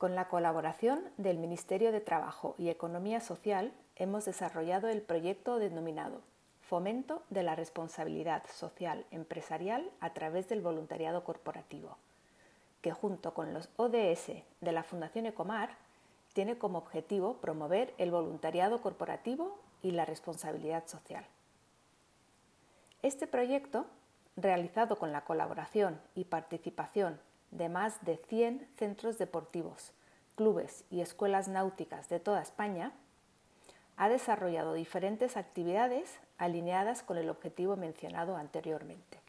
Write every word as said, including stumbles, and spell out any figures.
Con la colaboración del Ministerio de Trabajo y Economía Social hemos desarrollado el proyecto denominado Fomento de la Responsabilidad Social Empresarial a través del voluntariado corporativo, que junto con los O D S de la Fundación Ecomar tiene como objetivo promover el voluntariado corporativo y la responsabilidad social. Este proyecto, realizado con la colaboración y participación de más de cien centros deportivos, clubes y escuelas náuticas de toda España, ha desarrollado diferentes actividades alineadas con el objetivo mencionado anteriormente.